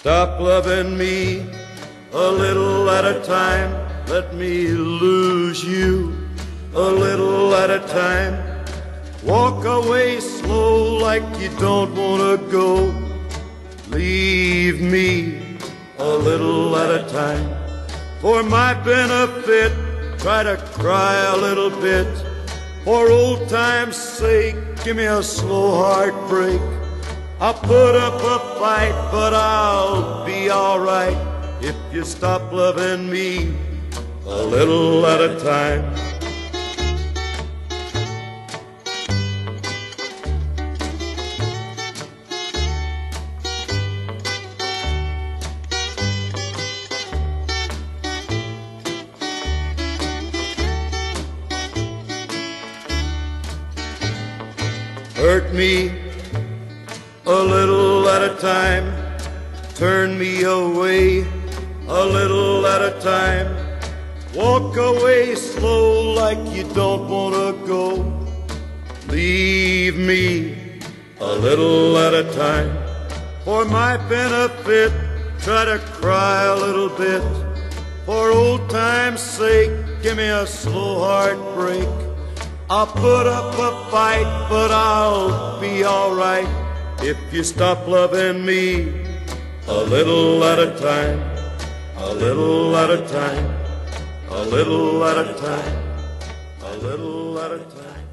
Stop loving me a little at a time. Let me lose you a little at a time. Walk away slow like you don't want to go. Leave me a little at a time. For my benefit, try to cry a little bit. For old time's sake, give me a slow heartbreak. I'll put up a fight, but I'll be alright if you stop loving me a little at a time. Hurt me a little at a time. Turn me away a little at a time. Walk away slow like you don't want to go. Leave me a little at a time. For my benefit, try to cry a little bit. For old time's sake, give me a slow heartbreak. I'll put up a fight, but I'll be alright if you stop loving me a little at a time, a little at a time, a little at a time, a little at a time.